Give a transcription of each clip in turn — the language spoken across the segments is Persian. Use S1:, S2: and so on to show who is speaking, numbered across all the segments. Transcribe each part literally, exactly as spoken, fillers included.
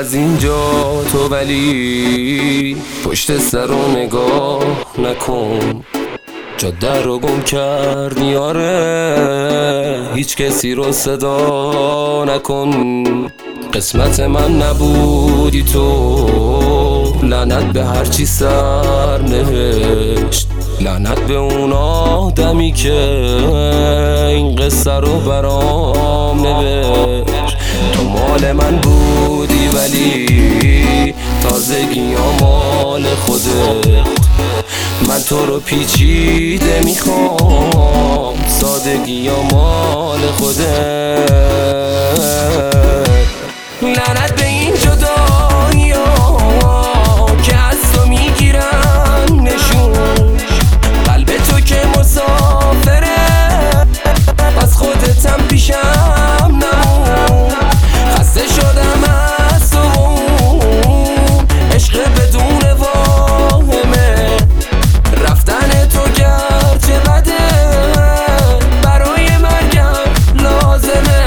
S1: از اینجا تو ولی پشت سر رو نگاه نکن. جاده رو گم کردی آره، هیچ کسی رو صدا نکن. قسمت من نبودی تو، لعنت به هرچی سر نوشت. لعنت به اون آدمی که این قصه رو برام نوشت. تو مال من بودی ولی تازگی ها مال خودت. من تو رو پیچیده میخوام، سادگی ها مال خودت. لعنت به این جدایی ها که از تو میگیرن نشون. قلب تو که مسافره، پس خودتم پیشم نمون. خسته شدم از تو، عشق بدون واهمه. رفتن تو گرچه بده، برای مرگم لازمه.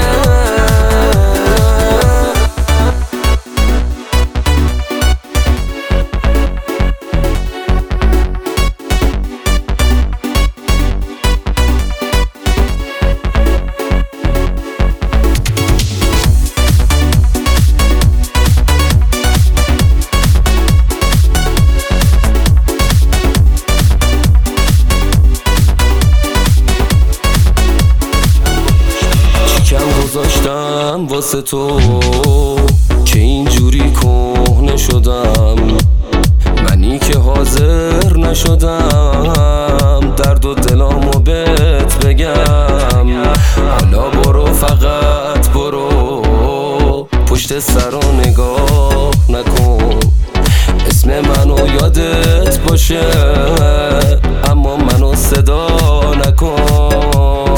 S1: گذاشتم واسه تو که اینجوری کهنه شدم. منی که حاضر نشدم درد و دلامو بهت بگم. حالا برو فقط برو، پشت سر رو نگاه نکن. اسم منو یادت باشه اما منو صدا نکن.